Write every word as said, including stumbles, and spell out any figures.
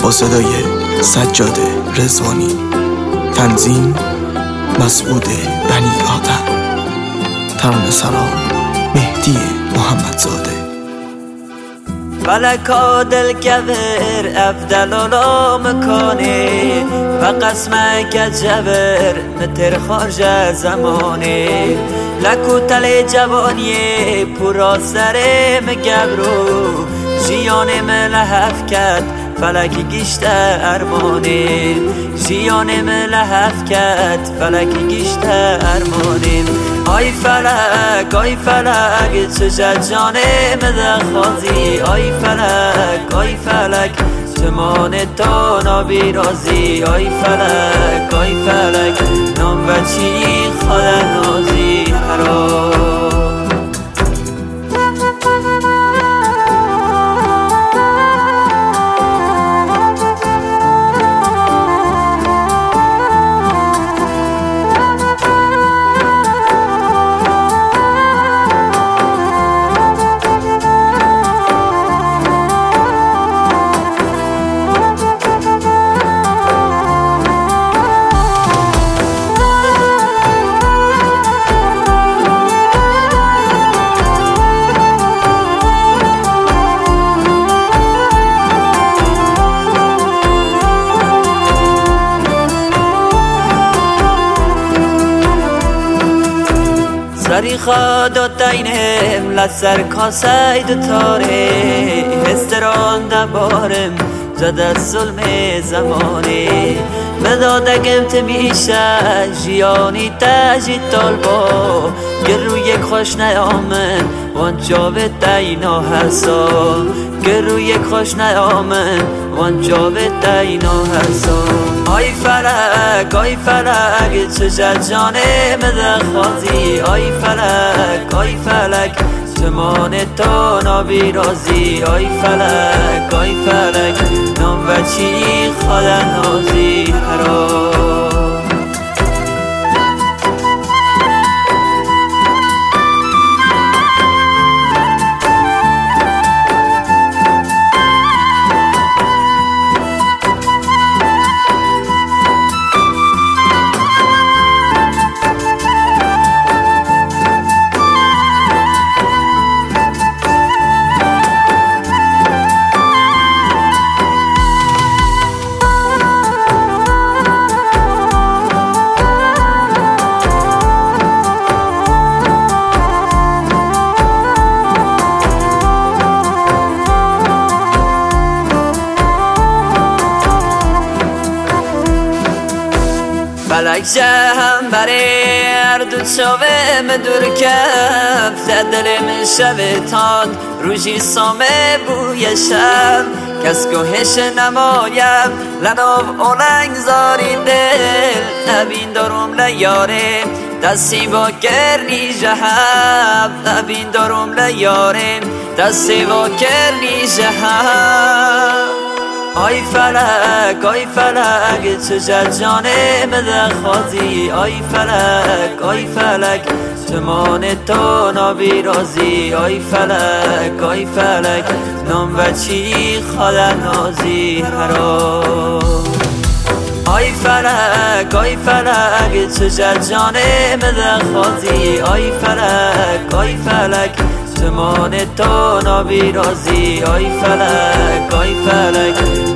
با صدای سجاد رضوانی، تنظیم مسعود بنی آدم، ترانه سرا مهدی محمدزاده. فلکا دل کبر افدلالو مکانه و قسمک جبر متر خارج زمانه لکو تل جوانیه پورا سر مگبرو جیان ملحف کد فلک گشت ارمانه جیان ملحف کد فلک گشت ارمانه آی فلک آی فلک چه جانه مدخوازی آی فلک آی فلک چمان تو نابی رازی آی فلک آی فلک نام و چی خدا نازی حرام سری خود و تینم لسر کاسه دوتاره هستران دبارم زد ظلم زمانه مدادگم تمیشه جیانی تجی طالبا گر روی یک خوش نیامن وانجا به دینا حسا گر روی یک خوش نیامن وانجا به دینا حسا آی فلک آی فلک چه جانه مدخوازی آی فلک آی فلک چمان تو نابی رازی آی فلک آی فلک نام و چی خدا نازی حرام فلک جهم بره اردو چاوه مدور کف زدل من شب تاد روژی سامه بوی شب کس گوهش نمایم لناف اولنگ زاری دل نبین دارم لیاره دستی با کرنی جهب نبین دارم لیاره دستی با کرنی جهب آی فلک آی فلک چه جانه مدخوازی آی فلک آی فلک چمان تو نابی رازی آی فلک آی فلک نام و چی خدا نازی حرام آی فلک آی فلک چه جانه مدخوازی آی فلک آی فلک چمان تو نابی رازی آی فلک آی فلک